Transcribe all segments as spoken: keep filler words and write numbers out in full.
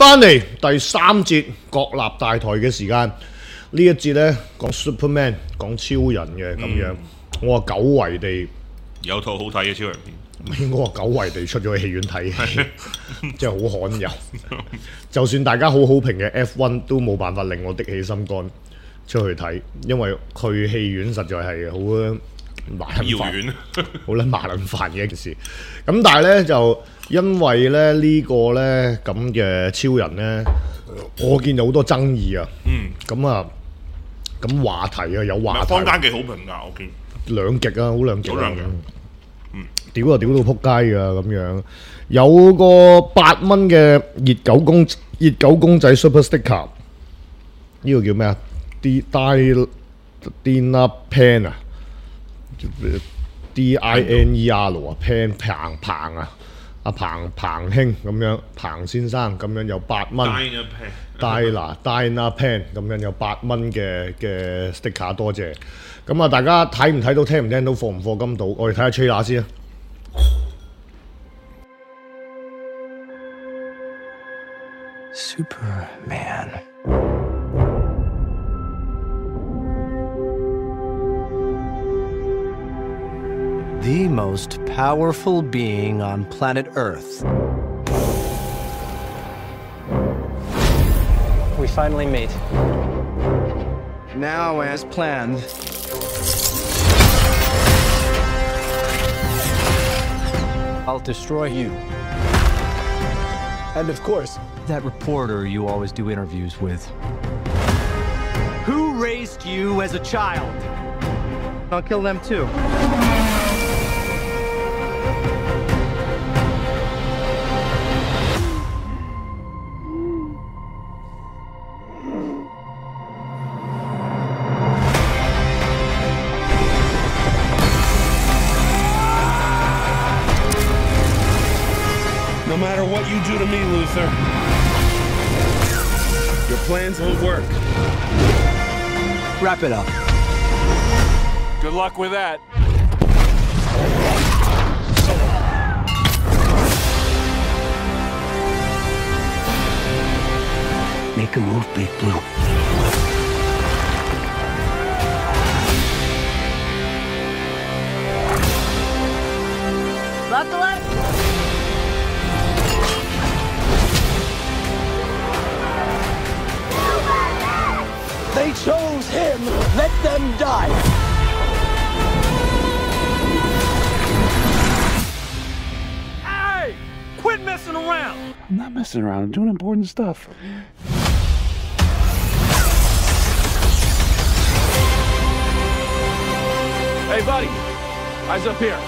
翻嚟第三節國立大台嘅時間，呢一節呢講 Superman 講超人嘅咁樣，嗯、我話久違地有套好睇嘅超人片， 應該話久違地出咗去戲院睇戲，真係好罕有。就算大家好好評嘅 F 一 都冇辦法令我的起心肝出去睇，因為去戲院實在係好麻撚煩，好撚麻撚煩嘅一件事。咁但係咧就因為咧呢、這個咧咁嘅超人咧，我見到好多爭議啊。嗯。咁啊，咁話題啊有話題。 坊間嘅好評㗎，我見。 兩極啊，好兩極啊。 兩極。 嗯。屌啊！屌到撲街㗎咁樣，有個八蚊嘅熱狗公熱狗公仔 Super Sticker， 呢個叫咩啊 ？Dina Pen 啊 ，D I N E R 啊 ，Pen 彭彭啊，阿彭彭兄咁樣，彭先生咁樣有八蚊 ，Dina Dina Pen 咁樣有八蚊嘅嘅 sticker， 多謝。咁啊，大家睇唔睇到、聽唔聽到、課唔課金到？我哋睇下吹下先啊！ Superman. The most powerful being on planet Earth. We finally meet. Now, as planned, I'll destroy you. And of course, that reporter you always do interviews with. Who raised you as a child? I'll kill them too. No matter what you do to me, Luther, your plans won't work. Wrap it up. Good luck with that. Make a move, Big Blue. Buckle up. They chose him. Let them die. Hey! Quit messing around! I'm not messing around. I'm doing important stuff. Hey, buddy. Eyes up here.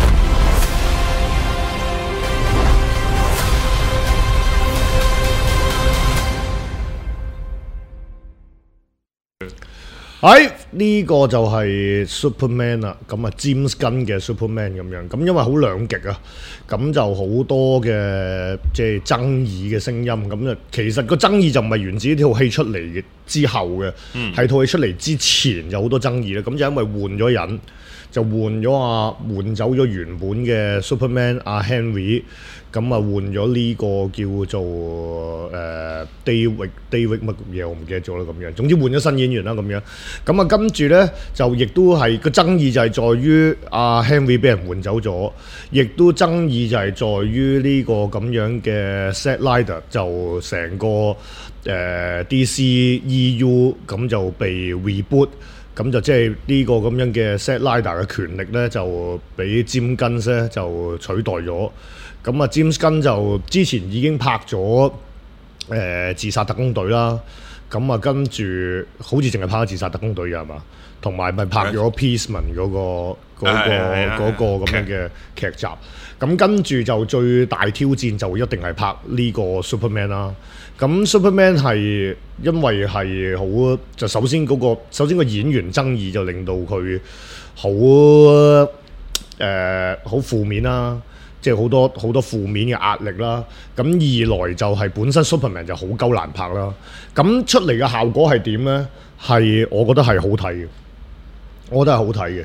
喺呢、這個就係 Superman 啦，咁啊 James Gunn 嘅 Superman 咁樣，咁因為好兩極啊，咁就好多嘅即係爭議嘅聲音，咁啊其實個爭議就唔係源自呢套戲出嚟之後嘅，係套戲出嚟之前有好多爭議啦，咁就因為換咗人，就換咗啊換走咗原本嘅 Superman 阿 Henry。咁啊換咗呢個叫做誒、呃、David David 乜嘢我唔記得咗啦咁樣，總之換咗新演員啦咁樣。咁啊跟住咧就亦都係個爭議就係在於阿 Henry 俾人換走咗，亦都爭議就係在於呢個咁樣嘅 Zack Snyder 就成個誒、呃、D C E U 咁就被 reboot。咁就即係呢個咁樣嘅 Zack Snyder 嘅權力咧，就俾 James Gunn 咧就取代咗。咁啊 James Gunn 就之前已經拍咗誒、呃、自殺特工隊啦，咁啊跟住好似淨係拍咗自殺特工隊嘅係嘛，同埋咪拍咗 Peaceman 嗰、那個嗰、那個嗰個咁樣嘅劇集。咁跟住就最大挑戰就一定係拍呢個 Superman 啦。咁 Superman 係因為係好就首先嗰、那個首先個演員爭議就令到佢好誒好負面啦。即係好多好多負面嘅壓力啦，咁二來就係本身 Superman 就好鳩難拍啦，咁出嚟嘅效果係點呢？係我覺得係好睇嘅，我覺得係好睇嘅。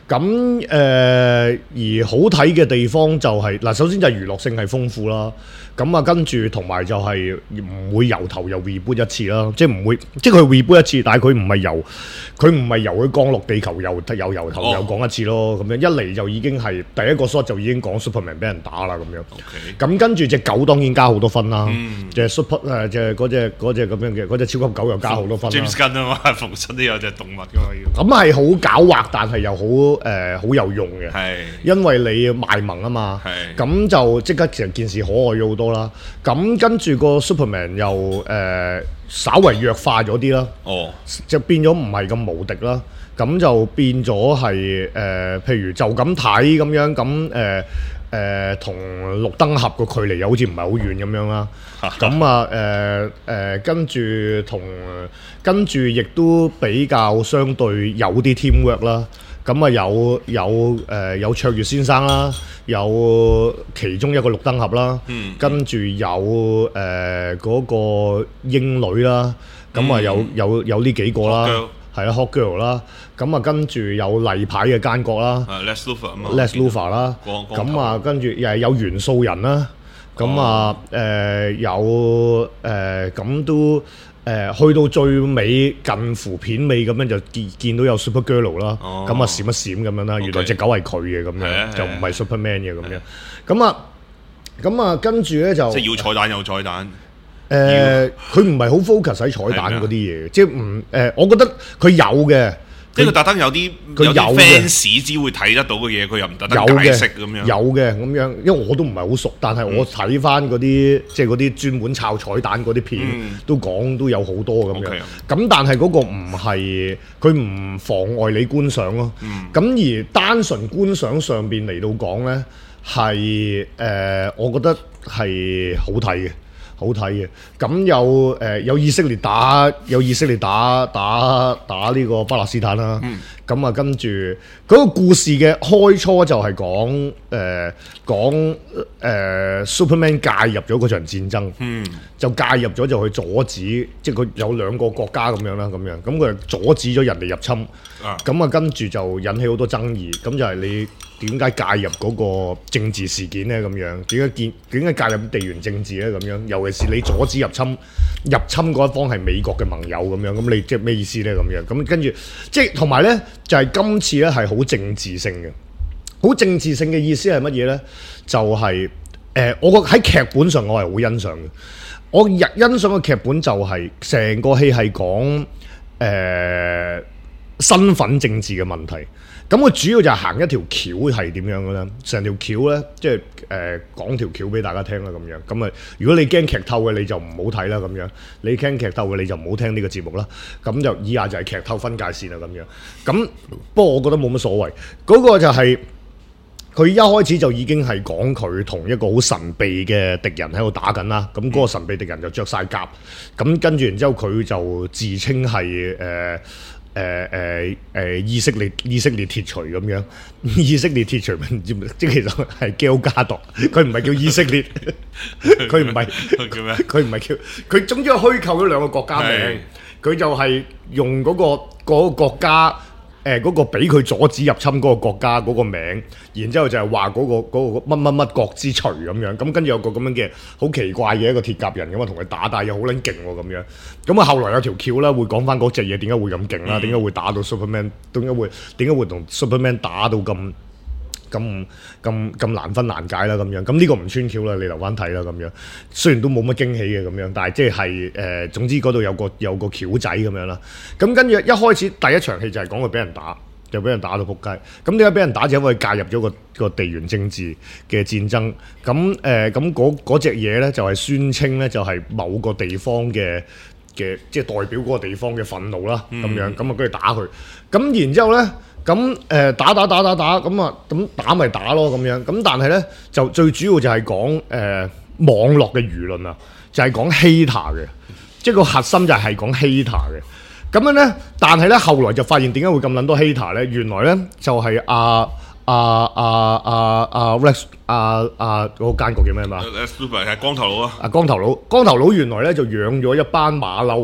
咁誒、呃、而好睇嘅地方就係、是、嗱，首先就係娛樂性係豐富啦。咁啊，跟住同埋就係唔會由頭又 reboot 一次啦，即係唔會，即係佢 reboot 一次，但係佢唔係由佢唔係由佢降落地球又又由頭又講一次咯。咁樣一嚟就已經係第一個 shot 就已經講 Superman 俾人打啦咁樣。咁跟住隻狗當然加好多分啦，即係 Super 誒，即係嗰隻嗰隻咁樣嘅嗰隻超級狗又加好多分啦。 James Gunn 啊嘛，逢親都有隻動物噶嘛要。 咁係好狡猾，但係又好誒好有用嘅。 係， 因為你賣萌啊嘛。 係。 咁就即刻成件事可愛咗好多啦。咁跟住個 Superman 又誒、呃、稍為弱化咗啲啦。 哦。 就變咗唔係咁無敵啦。咁就變咗係誒，譬如就咁睇咁樣，咁誒誒同綠燈俠個距離又好似唔係好遠咁樣啦。咁啊誒誒，跟住同跟住亦都比較相對有啲 teamwork 啦。咁啊有有誒、呃、有卓越先生啦，有其中一個綠燈俠啦，嗯、跟住有誒嗰、呃那個英女啦，咁啊有、嗯、有有呢幾個啦，係啦 Hawk Girl 啦，咁啊跟住有例牌嘅奸角啦 ，Les Luthor 啊嘛 ，Les Luthor 啦，咁啊跟住又係有元素人啦，咁啊誒有誒咁都。誒、呃、去到最尾近乎片尾咁樣就見見到有 Supergirl 啦，咁啊閃一閃咁樣啦， okay. 原來隻狗係佢嘅咁樣，就唔係 Superman 嘅咁樣。咁啊，咁啊跟住咧就即係要彩蛋有彩蛋。 誒，佢唔係好 focus 喺彩蛋嗰啲嘢，即係唔誒，我覺得佢有嘅。 即係佢特登有啲佢有 fans 只會睇得到嘅嘢，佢又唔特登解釋咁樣。 有嘅咁樣，因為我都唔係好熟，但係我睇翻嗰啲即係嗰啲專門抄彩蛋嗰啲片，嗯、都講都有好多咁樣。咁、okay. 但係嗰個唔係佢唔妨礙你觀賞咯。咁、嗯、而單純觀賞上邊嚟到講咧，係誒、呃，我覺得係好睇嘅。好睇嘅，咁有誒、呃、有以色列打有以色列打打打呢個巴勒斯坦啦，咁、嗯、啊跟住嗰、那個故事嘅開初就係講誒講誒 Superman 介入咗嗰場戰爭，嗯、就介入咗就去阻止，即係佢有兩個國家咁樣啦，咁樣咁佢阻止咗人哋入侵，咁啊跟住就引起好多爭議，咁就係你。點解介入嗰個政治事件咧？咁樣點解見點解介入地緣政治咧？咁樣尤其是你阻止入侵入侵嗰一方係美國嘅盟友咁樣，咁你即係咩意思咧？咁樣咁跟住即係同埋咧，就係、是、今次咧係好政治性嘅，好政治性嘅意思係乜嘢咧？就係、是、誒、呃，我覺得喺劇本上我係好欣賞嘅。我日欣賞嘅劇本就係、是、成個戲係講誒身份政治嘅問題。咁佢主要就係行一條橋係點樣嘅咧？成條橋咧，即係誒講條橋俾大家聽啦咁樣。咁啊，如果你驚劇透嘅，你就唔好睇啦咁樣。你驚劇透嘅，你就唔好聽呢個節目啦。咁就以下就係劇透分界線啦咁樣。咁不過我覺得冇乜所謂。嗰、那個就係、是、佢一開始就已經係講佢同一個好神秘嘅敵人喺度打緊啦。咁嗰個神秘敵人就着晒甲。咁跟住然之後佢就自稱係誒。呃誒誒誒以色列以色列鐵錘咁樣，以色列鐵錘唔知即係其實係基奧加度，佢唔係叫以色列，佢唔係叫咩？佢唔係叫佢，總之係虛構咗兩個國家名，佢就係用嗰、嗰個嗰個國家。誒、呃、嗰、那個俾佢阻止入侵嗰個國家嗰個名，然之後就係話嗰個嗰、那個乜乜乜國之錘咁樣，咁跟住有個咁樣嘅好奇怪嘅一個鐵甲人咁啊，同佢打，但係又好撚勁喎咁樣。咁啊後來有條橋啦，會講翻嗰隻嘢點解會咁勁啦，點解會打到 Superman， 點解會點解會同 Superman 打到咁咁咁咁難分難解啦咁樣。咁呢個唔穿橋啦，你留翻睇啦咁樣。雖然都冇乜驚喜嘅咁樣，但係即係誒總之嗰度有個有個橋仔咁樣啦。咁跟住一開始第一場戲就係講佢俾人打，就俾人打到仆街。咁點解俾人打？就因為介入咗個個地緣政治嘅戰爭。咁誒咁嗰嗰隻嘢咧就係宣稱咧就係某個地方嘅嘅即係代表嗰個地方嘅憤怒啦咁樣。咁啊跟住打佢。咁然之後咧。咁誒、呃、打打打打打咁啊，咁打咪打咯咁樣，咁但係咧就最主要就係講誒、呃、網絡嘅輿論啊，就係、是、講 hater 嘅，即係個核心就係講 hater 嘅。咁樣咧，但係咧後來就發現點解會咁撚多 hater 咧？原來咧就係阿阿阿阿阿 Rex 阿阿嗰個奸角叫咩嘛？ 係光頭佬啊！ 啊光頭佬，光頭佬原來咧就養咗一班馬騮啊！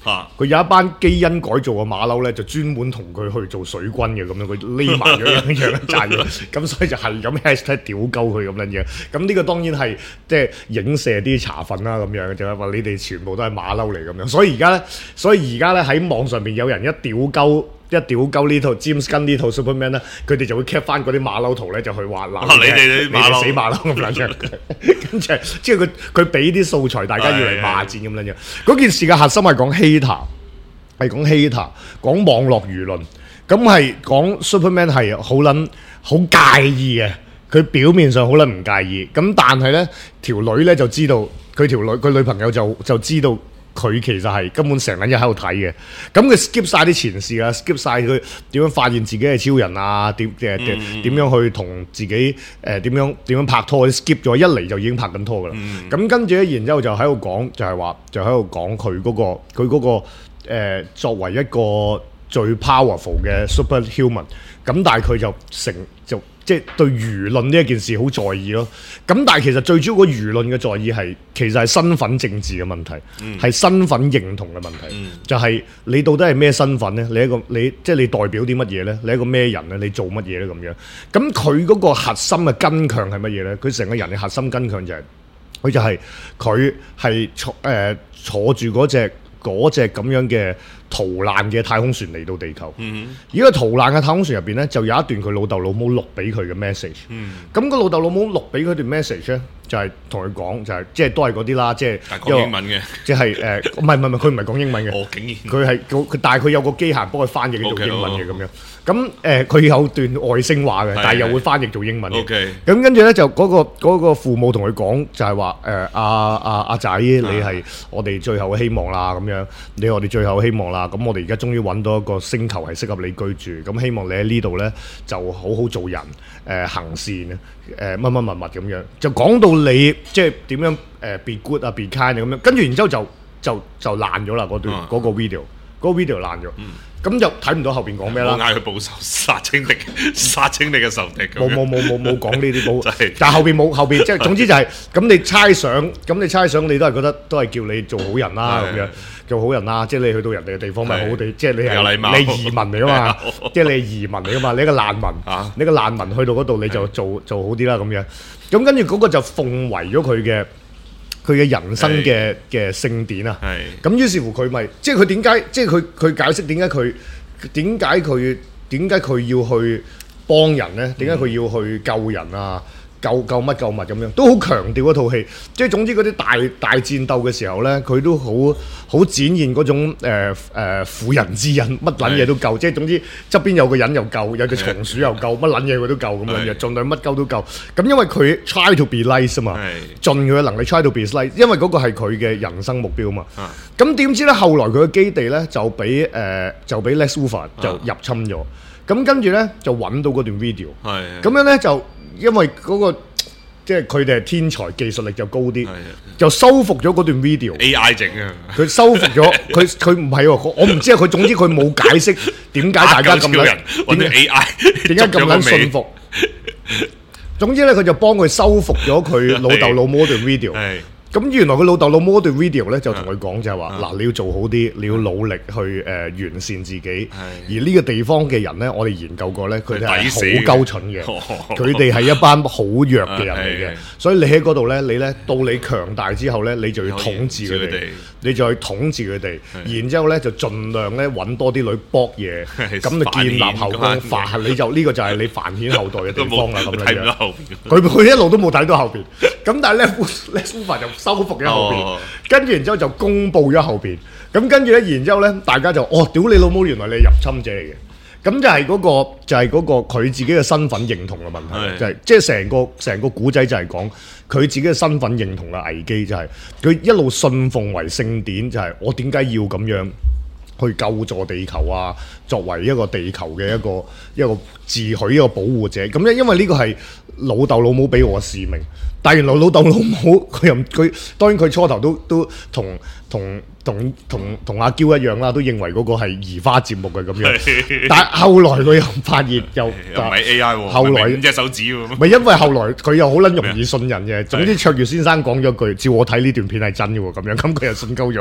佢有一班基因改造嘅馬騮咧，就專門同佢去做水軍嘅咁樣，佢匿埋咗樣樣一紮嘢，咁所以就係咁 hashtag 屌鳩佢咁樣嘢。咁呢個當然係即係影射啲茶粉啦咁樣，就係話你哋全部都係馬騮嚟咁樣。所以而家咧，所以而家咧喺網上邊有人一屌鳩。一屌鳩呢套 James Gunn 呢套 Superman 咧，佢哋就會 cap 翻嗰啲馬騮圖咧，就去話嗱、 啊，你哋啲馬騮死馬騮咁樣樣，跟住即係佢佢俾啲素材，大家要嚟罵戰咁樣樣。嗰件事嘅核心係講 hater， 係講 hater， 講網絡輿論，咁係講 Superman 係好撚好介意嘅，佢表面上好撚唔介意，咁但係咧條女咧就知道，佢條女佢女朋友就就知道。佢其實係根本成日喺度睇嘅，咁佢 skip 晒啲前事啊 ，skip 晒佢點樣發現自己係超人啊，點誒點點樣去同自己誒點樣點樣拍拖 ，skip 咗一嚟就已經拍緊拖噶啦。咁、嗯、跟住咧，然之後就喺度講，就係話就喺度講佢嗰個佢嗰、嗰個、呃、作為一個最 powerful 嘅 superhuman， 咁但係佢就成就。即係對輿論呢一件事好在意咯，咁但係其實最主要個輿論嘅在意係其實係身份政治嘅問題，係、嗯、身份認同嘅問題，嗯、就係你到底係咩身份咧？你一個你即係你代表啲乜嘢咧？你一個咩人咧？你做乜嘢咧？咁樣，咁佢嗰個核心嘅根強係乜嘢咧？佢成個人嘅核心根強就係、是、佢就係佢係坐誒坐住嗰隻嗰隻咁樣嘅逃難嘅太空船嚟到地球，嗯、而個逃難嘅太空船入邊咧，就有一段佢老豆老母錄俾佢嘅 message。咁、嗯、個老豆老母錄俾佢段 message 咧，就係同佢講，就係即係都係嗰啲啦，即係講英文嘅， 即係誒，唔係唔係唔係，佢唔係講英文嘅。 哦，竟然佢係佢，但係佢有個機械幫佢翻譯做英文嘅咁 okay, 樣。咁誒，佢、呃、有段外星話嘅，但係又會翻譯做英文嘅。咁、 okay. 跟住咧就嗰、嗰個嗰個父母同佢講，就係話誒阿阿阿仔，你係我哋最後嘅希望啦，咁樣你係我哋最後嘅希望啦。咁我哋而家終於揾到一個星球係適合你居住，咁希望你喺呢度咧就好好做人，誒、呃、行善，誒乜乜乜乜咁樣，就講到你即係點樣誒、呃、be good 啊 be kind 咁樣，跟住然之後就就就爛咗啦嗰段嗰、嗯、個 video，嗰個 video 爛咗。嗯咁就睇唔到後邊講咩啦。 嗌佢報仇，殺清敵，殺清你嘅仇敵。 冇冇冇冇冇講呢啲冇，但係後邊冇後邊，即係總之就係、是、咁。你猜想，咁你猜想，你都係覺得都係叫你做好人啦，咁樣做好人啦。即係你去到人哋嘅地方，咪好好地，即係你係你移民嚟噶嘛，即係你係移民嚟噶嘛，你一個難民，啊、你一個難民去到嗰度你就做做好啲啦，咁樣。咁跟住嗰個就奉為咗佢嘅。佢嘅人生嘅嘅聖典啊，咁於是乎佢咪即係佢點解？即係佢佢解釋點解佢點解佢點解佢要去幫人咧？點解佢要去救人啊？救救乜救物咁樣，都好強調嗰套戲。即係總之嗰啲大大戰鬥嘅時候咧，佢都好好展現嗰種誒誒婦人之仁，乜撚嘢都救。即係總之側邊有個人又救，有隻松鼠又救，乜撚嘢佢都救咁樣嘅，盡量乜鳩都救。咁因為佢 try to be nice 啊嘛，盡佢嘅能力 try to be nice，因為嗰個係佢嘅人生目標啊嘛。咁點知咧後來佢嘅基地咧就俾誒、呃、就俾 Lex Luthor 就入侵咗。咁跟住咧就揾到嗰段 video，咁樣咧就。因為嗰、那個即係佢哋係天才，技術力就高啲，就修復咗嗰段 video。A I 整啊！佢修復咗，佢佢唔係喎，我唔知啊。佢總之佢冇解釋點解大家咁撚點解 A I 點解咁撚信服。總之咧，佢就幫佢修復咗佢老豆老母嗰段 video。咁原來佢老豆老母嗰段 video 咧就同佢講就係話嗱，你要做好啲，你要努力去誒、呃、完善自己。而呢個地方嘅人咧，我哋研究過咧，佢哋係好鳩蠢嘅，佢哋係一班好弱嘅人嚟嘅。所以你喺嗰度咧，你咧到你強大之後咧，你就要統治佢哋，你就去統治佢哋。然之後咧就盡量咧揾多啲女搏嘢，咁就建立後宮繁，你就呢、這個就係你繁衍後代嘅地方啦。咁樣佢佢一路都冇睇到後邊。咁但係咧 Lex Luthor 就修復咗後邊，哦、跟住然之後就公佈咗後邊，咁跟住咧，然之後咧，大家就哦，屌你老母，原來你係入侵者嚟嘅，咁就係嗰、那個就係、是、嗰個佢自己嘅身份認同嘅問題，就係即係成個成個古仔就係講佢自己嘅身份認同嘅危機，就係、是、佢一路信奉為聖典，就係、是、我點解要咁樣去救助地球啊？作為一個地球嘅一個一個自詡一個保護者，咁咧因為呢個係老豆老母俾我嘅使命。但係原來老豆老母佢又佢當然佢初頭都都同同同同同阿嬌一樣啦，都認為嗰個係移花接木嘅咁樣。但係後來佢又發現又又唔係 A I 喎，後來五隻手指喎。唔係因為後來佢又好撚容易信人嘅。總之卓越先生講咗句，照我睇呢段片係真嘅喎，咁樣咁佢又信鳩咗。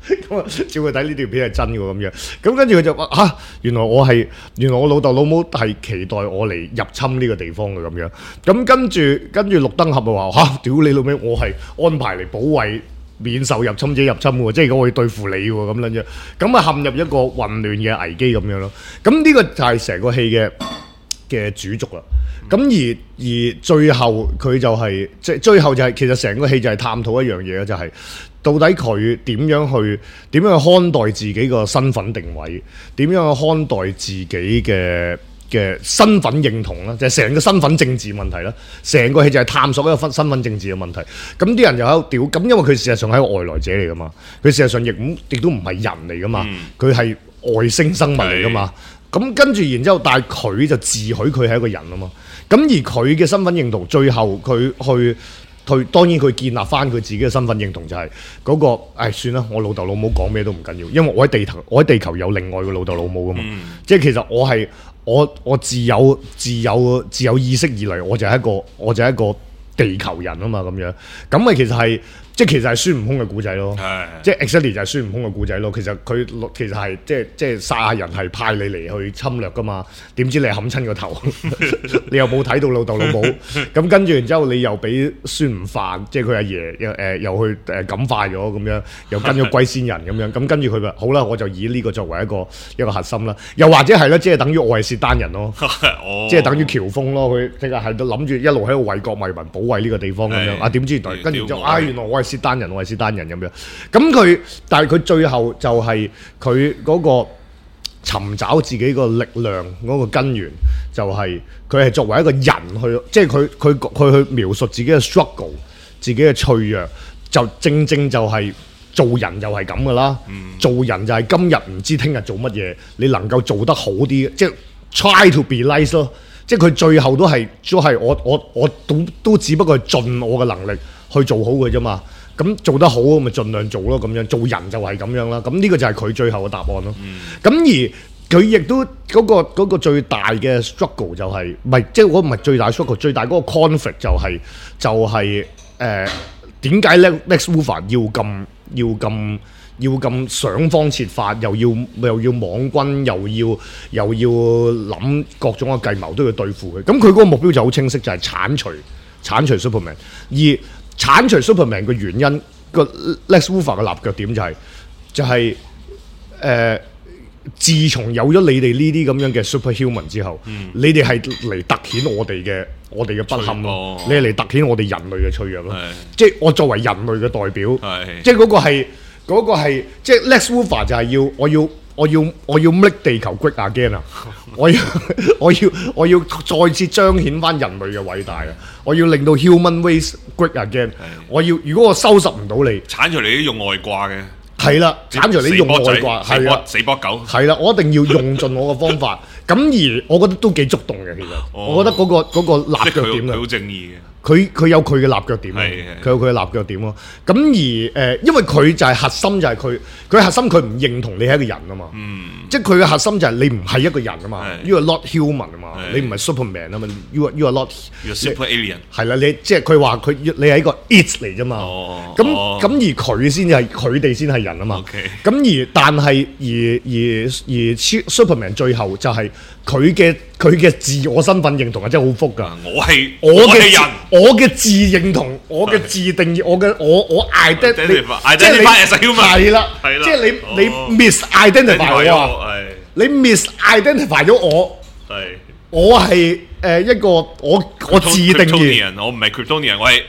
咁啊，照佢睇呢條片係真嘅喎咁樣。咁跟住佢就話嚇、啊，原來我係原來我老豆老母係期待我嚟入侵呢個地方嘅咁樣。咁跟住跟住綠燈俠就話嚇，屌你老味，我係安排嚟保衛免受入侵者入侵喎，即係我要對付你喎咁樣。咁啊陷入一個混亂嘅危機咁樣咯。咁呢個就係成個戲嘅嘅主軸啦。咁而而最後佢就係、是、即係最後就係、是、其實成個戲就係探討一樣嘢就係、是、到底佢點樣去點樣去看待自己個身份定位，點樣去看待自己嘅嘅身份認同啦，就係、是、成個身份政治問題啦。成個戲就係探索一個分身份政治嘅問題。咁啲人就喺度屌，咁因為佢事實上係一個外來者嚟噶嘛，佢事實上亦唔亦都唔係人嚟噶嘛，佢係、嗯、外星生物嚟噶嘛。咁跟住然之後，但係佢就自許佢係一個人啊嘛。咁而佢嘅身份認同，最後佢去去當然佢建立翻佢自己嘅身份認同就係嗰、那個，唉算啦，我老豆老母講咩都唔緊要，因為我喺地球，我喺地球有另外個老豆老母噶嘛。嗯、即係其實我係我我自有自有自有意識以嚟，我就係一個我就係一個地球人啊嘛咁樣。咁咪其實係。即係其實係孫悟空嘅故仔咯，即係 exactly 就係孫悟空嘅故仔咯。其實佢其實係即係即係殺下人係派你嚟去侵略噶嘛，點知你係冚親個頭，你又冇睇到老豆老母，咁跟住然之後你又俾孫悟飯，即係佢阿爺又誒、呃、又去誒感化咗咁樣，又跟咗龜仙人咁樣，咁跟住佢話好啦，我就以呢個作為一個一個核心啦。又或者係咧，即係等於我係薛丹人咯，即係等於喬峰咯，佢即係係諗住一路喺度為國為民保衞呢個地方咁樣。啊點知跟住就啊原來我係薛丹人，我係薛丹人咁樣，咁佢但係佢最後就係佢嗰個尋找自己個力量嗰個根源，就係佢係作為一個人去，即係佢佢佢去描述自己嘅 struggle， 自己嘅脆弱，就正正就係做人就係咁噶啦，嗯、做人就係今日唔知聽日做乜嘢，你能夠做得好啲，即係 try to be nice 咯，即係佢最後都係都係我我我都都只不過係盡我嘅能力去做好佢啫嘛。咁做得好咪盡量做咯，咁樣做人就係咁樣啦。咁呢個就係佢最後嘅答案咯。咁、嗯、而佢亦都嗰、嗰個嗰個最大嘅 struggle 就係唔係即係嗰唔係最大 struggle， 最大嗰個 conflict 就係、係、就係誒點解咧 Lex Luthor 要咁要咁要咁想方設法，又要又要網軍，又要又要諗各種嘅計謀都要對付佢。咁佢嗰個目標就好清晰，就係、係、剷除剷除 Superman。而剷除 Superman 嘅原因，個 Lex Luthor 嘅立腳點就係、是、就係、是、誒、呃，自從有咗你哋呢啲咁樣嘅 superhuman 之後，嗯、你哋係嚟突顯我哋嘅我哋嘅不堪咯，你係嚟突顯我哋人類嘅脆弱咯。即係我作為人類嘅代表，即係嗰個係嗰、那個係即係 Lex Luthor 就係要我要。我要我要 make 地球 great again 啊！我要我要我要再次彰顯翻人類嘅偉大啊！我要令到 human race great again。我要如果我收拾唔到你， 剷除你都用外掛嘅。 係啦，剷除你用外掛，係啦， 死波狗。 係啦，我一定要用盡我嘅方法。咁而我覺得都幾觸動嘅，其實。哦、我覺得嗰、嗰個嗰、嗰個立腳點佢好正義嘅。 佢佢有佢嘅立腳點，佢有佢嘅立腳點咯。咁而誒、呃，因為佢就係核心就係佢，佢核心佢唔認同你係一個人啊嘛。嗯、即係佢嘅核心就係你唔係一個人啊嘛。You are not human 啊嘛。你唔係 Superman 啊嘛。You are you are not you are super alien。係啦，你即係佢話佢你係一個 it 嚟啫嘛。咁咁、哦、而佢先係佢哋先係人啊嘛。咁 Okay. 而但係而而而 Superman 最後就係佢嘅佢嘅自我身份認同係真係好複㗎。 我係我嘅人。 我嘅自認同，我嘅自定義，我嘅我我 identify，即係你係啦，即係你你 mis-identify 我啊，你 mis-identify 咗我，我係誒一個我我自定義， 我唔係 Kryptonian， 我係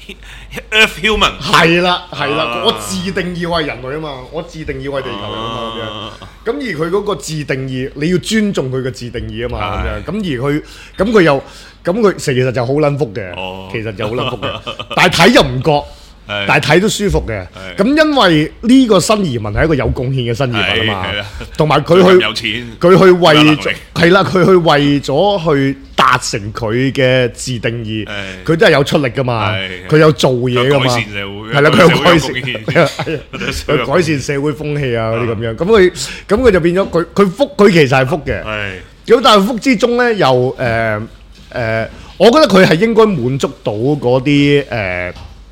Earth human， 係啦係啦，我自定義我係人類啊嘛，我自定義我係地球人啊嘛咁樣，咁而佢嗰個自定義，你要尊重佢嘅自定義啊嘛咁樣，咁而佢咁佢又。咁佢其實就好撚福嘅，哦、其實就好撚福嘅，但係睇就唔覺，是但係睇都舒服嘅。咁是因為呢個新移民係一個有貢獻嘅新移民啊嘛，同埋佢去有錢， 佢去為咗係啦，佢去為咗去達成佢嘅自定義，佢都係有出力噶嘛，佢有做嘢噶嘛，係啦，佢有改善，佢改善社會風氣啊嗰啲咁樣。咁佢咁佢就變咗佢佢福，佢其實係福嘅。咁但係福之中咧，又誒。呃誒、呃，我覺得佢係應該滿足到嗰啲誒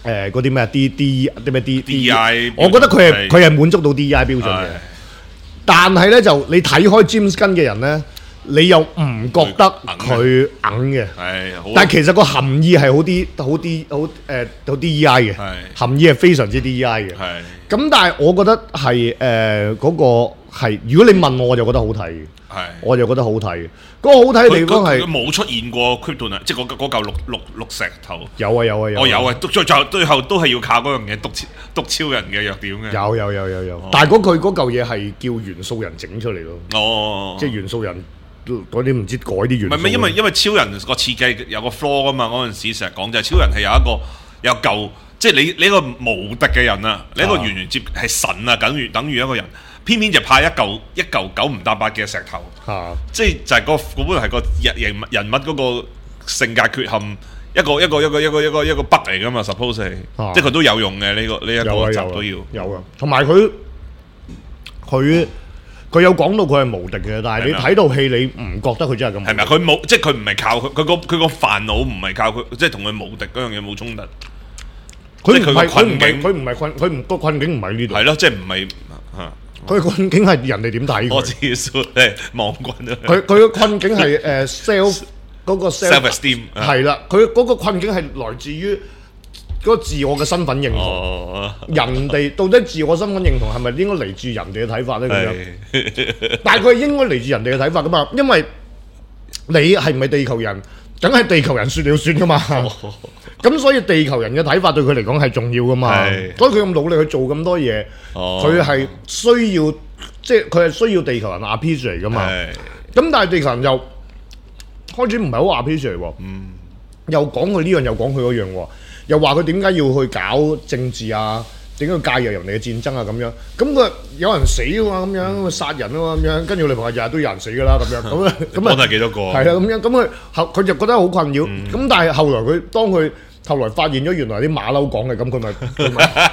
誒嗰啲咩 D D 啲咩 D D I 我覺得佢係係佢係滿足到 D I 標準嘅係。 但係咧就你睇開 James Gunn 嘅人咧，你又唔覺得佢硬嘅。 係好， 但係其實個含義係好啲好啲好誒好 D E I 嘅， 係含義係非常之 D E I 嘅。 係咁但係我覺得係誒嗰個係，如果你問我，我就覺得好睇嘅。 係。 我就覺得好睇嘅。嗰、個好睇嘅地方係佢冇出現過 Krypton 即係嗰嗰嚿綠綠綠石頭。 有啊有啊有啊。 我有啊，都最最後最後都係要靠嗰樣嘢篤超篤超人嘅弱點嘅。 有有有有有，但係嗰佢嗰嚿嘢係叫元素人整出嚟咯， 哦， 即係元素人嗰啲唔知改啲元素。 唔係唔係，因為因為超人個設計有個 flaw 噶嘛，嗰陣時成日講就係超人係有一個有嚿，即係你你一個無敵嘅人啊，你一個完全接係神啊，等於等於一個人，偏偏就派一嚿一嚿九唔搭八嘅石頭， 嚇， 即係就係個嗰本係個人人人物嗰個性格缺陷。一個一個一個一個一個一個筆嚟噶嘛 ，suppose 係， 啊即係佢都有用嘅呢個呢一個有啊有啊集都要。 有啊，同埋佢佢佢有講到佢係無敵嘅，但係你係咪啊睇到戲你唔覺得佢真係咁無敵？ 係咪啊？佢冇，即係佢唔係靠佢，佢個佢個煩惱唔係靠佢，即係同佢無敵嗰樣嘢冇衝突。 佢唔即係佢個係佢唔係困境佢唔係困佢唔個困境唔喺呢度。 係咯，即係唔係嚇？ 佢困境係人哋點睇我佢？ 知誒望棍啊！ 佢佢嘅困境係誒 self 嗰個 self self-esteem 係啦，佢嗰個困境係來自於嗰個自我嘅身份認同。 哦， 人哋到底自我身份認同係咪應該嚟自人哋嘅睇法咧？咁樣， 係但係佢係應該嚟自人哋嘅睇法噶嘛？因為你係唔係地球人，梗係地球人説了算噶嘛。咁所以地球人嘅睇法對佢嚟講係重要噶嘛。 係所以佢咁努力去做咁多嘢， 哦佢係需要即係佢係需要地球人 appreciate 嚟噶嘛。 係咁但係地球人又開始唔係好 appreciate 喎。 嗯又講佢呢樣，又講佢嗰樣喎，又話佢點解要去搞政治啊？點解要介入人哋嘅戰爭啊？咁樣，咁佢有人死啊嘛，咁樣殺人啊嘛，咁樣，跟住你話日日都有人死噶啦，咁樣，咁啊，咁幫啊， 係幾多個？ 係啦，咁樣，咁佢後佢就覺得好困擾，咁、但係後來佢當佢後來發現咗原來啲馬騮講嘅，咁佢咪佢咪，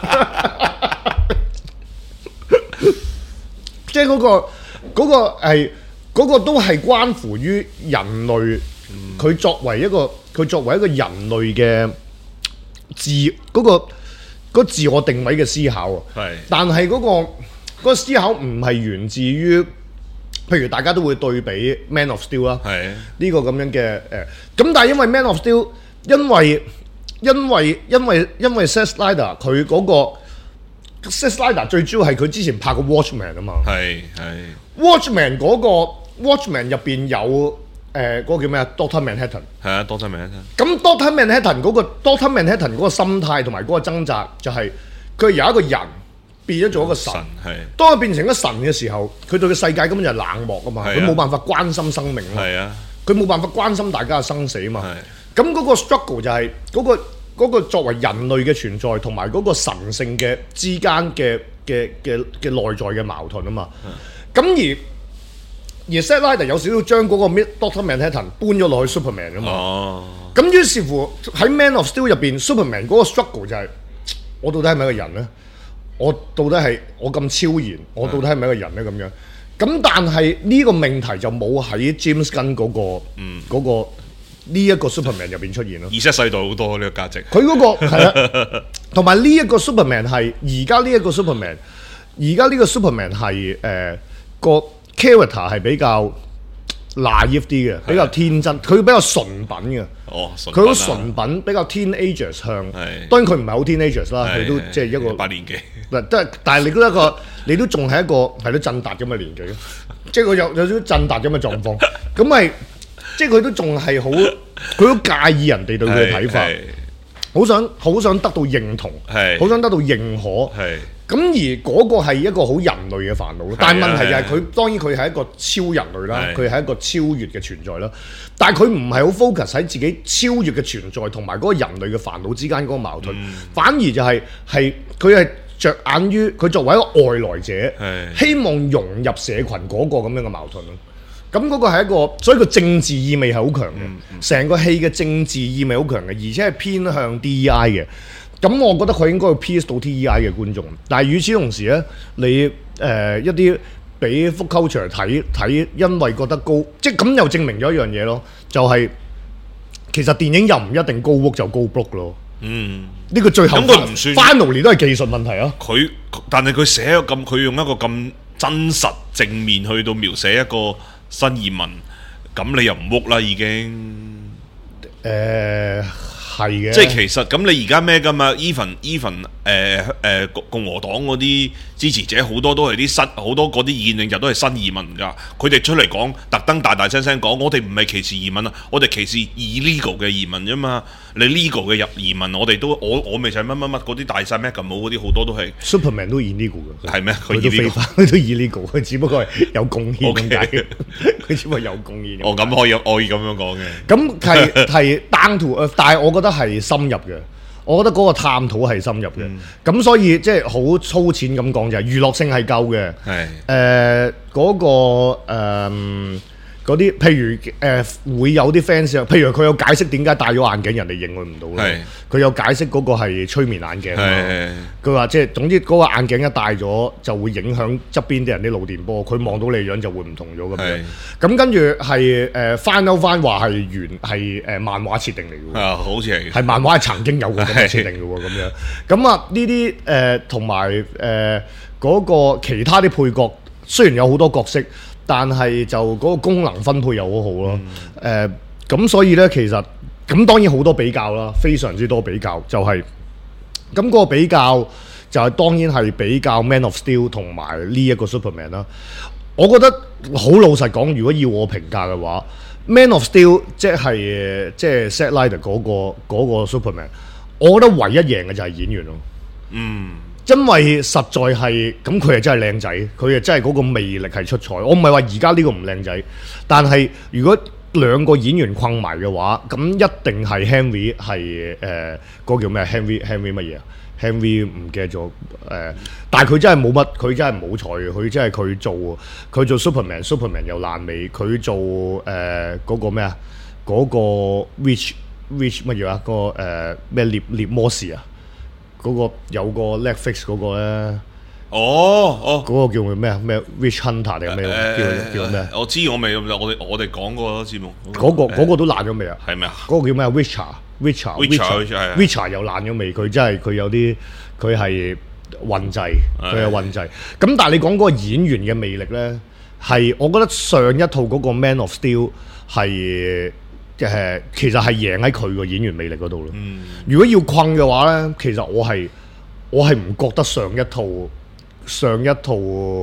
即係嗰個嗰、個係嗰、個都係關乎於人類。佢作為一個佢作為一個人類嘅自嗰、個嗰個自我定位嘅思考啊， 係但係嗰、個嗰、個思考唔係源自於，譬如大家都會對比 Man of Steel 啦， 係呢個咁樣嘅誒，咁但係因為 Man of Steel，因為因為因為因為 Zack Snyder 佢嗰、個 Zack Snyder 最主要係佢之前拍過 Watchman 啊嘛係係 ，Watchman 嗰、個 Watchman 入邊有。誒嗰個叫咩啊 ？Doctor Manhattan。 係啊，多謝明啊！ 咁 Doctor Manhattan 嗰、個 Doctor Manhattan 嗰個心態同埋嗰個掙扎，就係佢由一個人變咗做一個神。 神係當佢變成咗神嘅時候，佢對個世界根本就係冷漠啊嘛， 係啊佢冇辦法關心生命啊嘛， 係啊佢冇辦法關心大家嘅生死啊嘛。 係咁嗰個 struggle 就係嗰、個嗰、個作為人類嘅存在同埋嗰個神性嘅之間嘅嘅嘅嘅內在嘅矛盾啊嘛。咁而而 Zack Snyder 有少少將嗰個 Doctor Manhattan 搬咗落去 Superman 啊嘛。 哦咁於是乎喺 Man of Steel 入邊 ，Superman 嗰個 struggle 就係、我到底係咪一個人咧？我到底係我咁超然？我到底係咪一個人咧？咁樣咁，但係呢個命題就冇喺 James Gunn 嗰、個嗯嗰、個呢一、個 Superman 入邊出現咯。 意識世代好多呢個價值。 佢嗰、個係啊，同埋呢一個 Superman 係而家呢一個 Superman，而家呢個 Superman 係誒、呃、個 character 係比較 naive 啲嘅，比較天真，佢比較純品嘅。 哦， 佢好純品，比較 teenagers 向。 係當然佢唔係好 teenagers 啦，佢都係即係一個八年紀。 嗱，都係，但係你都一個，你都仲係一個係都震達咁嘅年紀，即係佢有有少少震達咁嘅狀況，咁咪即係佢都仲係好，佢都介意人哋對佢嘅睇法， 係好想好想得到認同， 係好想得到認可。 係咁而嗰個係一個好人類嘅煩惱咯，但係問題就係佢當然佢係一個超人類啦， 係佢係一個超越嘅存在啦，但係佢唔係好 focus 喺自己超越嘅存在同埋嗰個人類嘅煩惱之間嗰個矛盾， 嗯反而就係係佢係着眼於佢作為一個外來者， 係希望融入社群嗰個咁樣嘅矛盾咯。咁嗰個係一個，所以個政治意味係好強嘅，成、個戲嘅政治意味好強嘅，而且係偏向 D E I 嘅。咁我覺得佢應該會 pierce 到 T E I 嘅觀眾，但係與此同時咧，你誒、呃、一啲俾 full culture 睇睇，因為覺得高，即係咁又證明咗一樣嘢咯，就係、其實電影又唔一定高屋就高 book 咯。 嗯， 呢個最後咁佢唔算 finally 都係技術問題啊。 佢但係佢寫咗咁，佢用一個咁真實正面去到描寫一個新移民，咁你又唔屋啦已經。 誒係嘅， 即係其實咁你而家咩噶嘛 ？even even 誒誒共共和黨嗰啲支持者好多都係啲新好多嗰啲議員就都係新移民㗎。佢哋出嚟講，特登大大聲聲講，我哋唔係歧視移民啊，我哋歧視 illegal 嘅移民啫嘛。你 legal 嘅入移民，我哋都我我咪就係乜乜乜嗰啲大晒 Meghan 冇嗰啲好多都係 Superman 都 illegal 嘅， 係咩？ 佢都非法，佢都 illegal，佢只不過係有貢獻咁解嘅，佢只不過有貢獻。 哦，咁可以可以咁樣講嘅。 咁係係 down to earth，但係我覺得係深入嘅。我覺得嗰個探討係深入嘅。咁、嗯、所以即係好粗淺咁講就係娛樂性係夠嘅。 係誒嗰個誒嗰啲，譬如誒、呃、會有啲 fans，譬如佢有解釋點解戴咗眼鏡人哋認佢唔到咯。佢有解釋嗰個係催眠眼鏡。佢話即係總之嗰個眼鏡一戴咗就會影響側邊啲人啲腦電波，佢望到你樣就會唔同咗咁樣。咁跟住係誒 final 翻話係原係誒漫畫設定嚟嘅喎。啊， 好似係。係漫畫係曾經有過咁嘅設定嘅喎，咁樣。咁啊呢啲誒同埋誒嗰個其他啲配角，雖然有好多角色。但係就嗰個功能分配又好好咯，誒咁、呃、所以咧其實咁當然好多比較啦，非常之多比較，就係咁嗰個比較就係當然係比較 Man of Steel 同埋呢一個 Superman 啦。我覺得好老實講，如果要我評價嘅話 ，Man of Steel 即係即係 Zack Snyder 嗰個嗰個 Superman， 我覺得唯一贏嘅就係演員咯。嗯。因為實在係咁，佢係真係靚仔，佢係真係嗰個魅力係出彩。我唔係話而家呢個唔靚仔，但係如果兩個演員困埋嘅話，咁一定係 Henry 係誒嗰個叫咩 Henry Henry 乜嘢啊 Henry 唔記得咗誒，但係佢真係冇乜，佢真係冇才嘅，佢真係佢做佢做 Superman Superman 又爛尾，佢做誒嗰、呃嗰個咩啊嗰個 Rich Rich 乜嘢啊嗰個誒咩獵獵魔士啊。嗰個有個 Netflix 嗰個咧， 哦哦， 嗰個叫咩啊？咩 Rich Hunter 定係咩？叫叫咩？ 我知我未，我哋我哋講過節目。 嗰個嗰個都爛咗未啊？ 係咩啊？ 嗰個叫咩啊 ？Richard，Richard，Richard 係 Richard 又爛咗未？佢真係佢有啲佢係混製，佢係混製。咁但係你講嗰個演員嘅魅力咧，係我覺得上一套嗰個 Man of Steel 係。誒，其實係贏喺佢個演員魅力嗰度咯。嗯、如果要困嘅話咧，其實我係我係唔覺得上一套上一套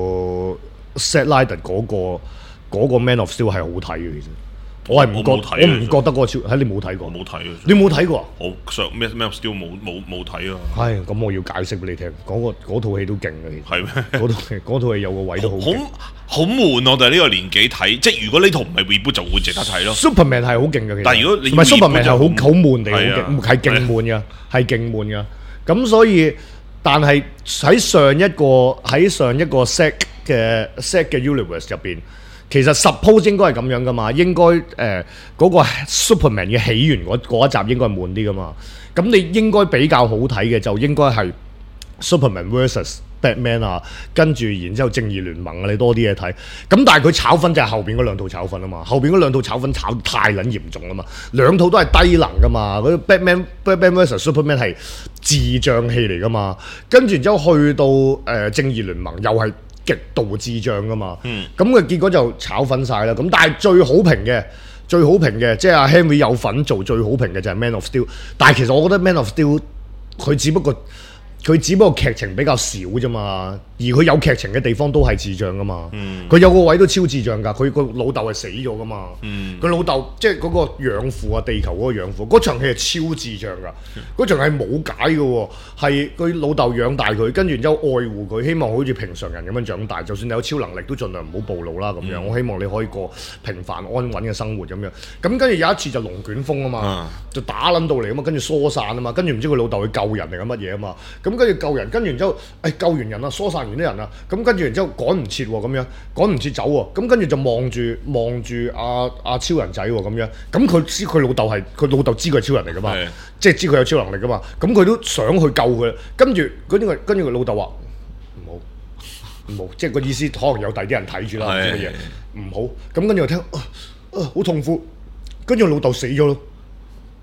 Zack Snyder 嗰個嗰個 Man of Steel 係好睇嘅。其實我係唔覺，我唔覺得嗰個超，喺你冇睇過， 冇睇你冇睇過啊？ 我上 Man of Steel 冇冇冇睇啊！ 係咁，我要解釋俾你聽，嗰個嗰套戲都勁嘅。其實係咩？ 嗰套嗰套戲有個位都好勁。 好悶，我哋呢個年紀睇，即係如果呢套唔係 reboot 就會值得睇咯。 Superman 係好勁嘅，其實。但係如果你唔係 Superman 係好好悶定好勁，係勁悶嘅，係勁悶嘅。咁所以，但係喺上一個喺上一個 set 嘅 set 嘅 universe 入邊，其實 suppose 應該係咁樣噶嘛，應該誒嗰個 Superman 嘅起源嗰嗰一集應該係悶啲噶嘛。咁你應該比較好睇嘅就應該係 Superman versus Batman 啊，跟住然之後正義聯盟啊，你多啲嘢睇。咁但係佢炒分就係後邊嗰兩套炒分啊嘛，後邊嗰兩套炒分炒太撚嚴重啊嘛，兩套都係低能噶嘛。嗰啲 Batman Batman versus Superman 係智障戲嚟噶嘛，跟住然之後去到誒、呃、正義聯盟又係極度智障噶嘛。嗯，咁嘅結果就炒分晒啦。咁但係最好評嘅最好評嘅，即係阿 Henry 有份做最好評嘅就係 Man of Steel。但係其實我覺得 Man of Steel 佢只不過。佢只不過劇情比較少啫嘛，而佢有劇情嘅地方都係智障噶嘛。佢、嗯、有個位都超智障㗎，佢個老豆係死咗噶嘛。佢、嗯、老豆即係嗰個養父啊，地球嗰個養父，嗰場戲係超智障㗎。嗰、嗯、場係冇解嘅喎，係佢老豆養大佢，跟住然之後愛護佢，希望好似平常人咁樣長大。就算你有超能力，都盡量唔好暴露啦咁樣。嗯、我希望你可以過平凡安穩嘅生活咁樣。咁跟住有一次就龍捲風啊嘛，嗯、就打撚到嚟啊嘛，跟住疏散啊嘛，跟住唔知佢老豆去救人定係乜嘢啊嘛。咁跟住救人，跟住然之後，誒、哎、救完人啦，疏散完啲人啦，咁跟住然之後趕唔切喎，咁樣趕唔切走喎，咁跟住就望住望住阿阿超人仔喎，咁樣，咁佢知佢老豆係佢老豆知佢係超人嚟噶嘛，的即係知佢有超能力噶嘛，咁佢都想去救佢，跟住嗰啲跟住佢老豆話唔好唔好，即係個意思可能有第啲人睇住啦，唔知乜嘢唔好，咁跟住我聽，啊啊好痛苦，跟住老豆死咗咯。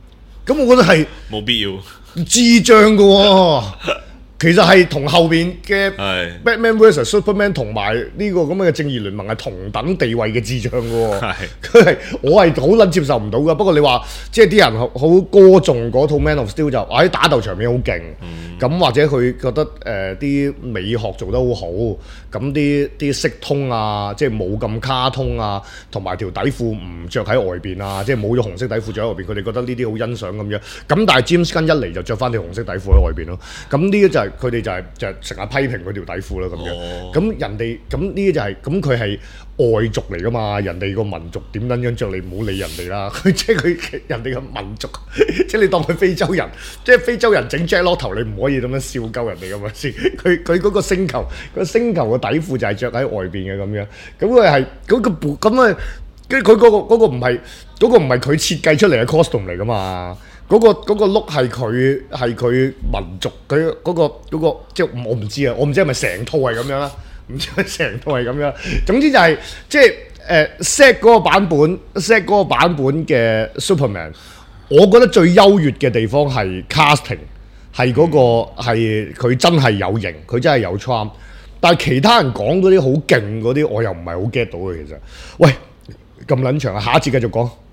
咁我覺得係冇必要。 智障嘅喎。其實係同後邊嘅係 Batman versus Superman 同埋呢個咁嘅正義聯盟係同等地位嘅智障嘅喎。 係佢係我係好撚接受唔到嘅。不過你話即係啲人好好歌頌嗰套 Man of Steel 就喺打鬥場面好勁，咁、嗯、或者佢覺得誒啲、呃、美學做得好好，咁啲啲色通啊，即係冇咁卡通啊，同埋條底褲唔着喺外邊啊，即係冇咗紅色底褲着喺外邊，佢哋覺得呢啲好欣賞咁樣。咁但係 James Gunn 一嚟就着翻條紅色底褲喺外邊咯。咁呢啲就係、是。佢哋就係、是、就係成日批評佢條底褲啦咁樣，咁、哦、人哋咁呢啲就係咁佢係外族嚟噶嘛，人哋個民族點撚樣着你唔好理人哋啦，佢即係佢人哋嘅民族，即係你當佢非洲人，即係非洲人整 jacket 頭，你唔可以咁樣笑鳩人哋咁樣先，佢佢嗰個星球個星球嘅底褲就係着喺外邊嘅咁樣，咁佢係嗰個咁啊，跟住佢嗰個嗰、嗰個唔係嗰個唔係佢設計出嚟嘅 costume 嚟噶嘛。嗰、那個嗰、那個 look 係佢係佢民族佢嗰、那個嗰、那個即係我唔知啊，我唔知係咪成套係咁樣啦，唔知係咪成套係咁樣。總之就係、是、即係誒 set 嗰個版本 set 嗰個版本嘅 Superman， 我覺得最優越嘅地方係 casting， 係嗰、那個係佢真係有型，佢真係有 charm。但係其他人講嗰啲好勁嗰啲，我又唔係好 get 到嘅其實。喂，咁撚長啊，下一節繼續講。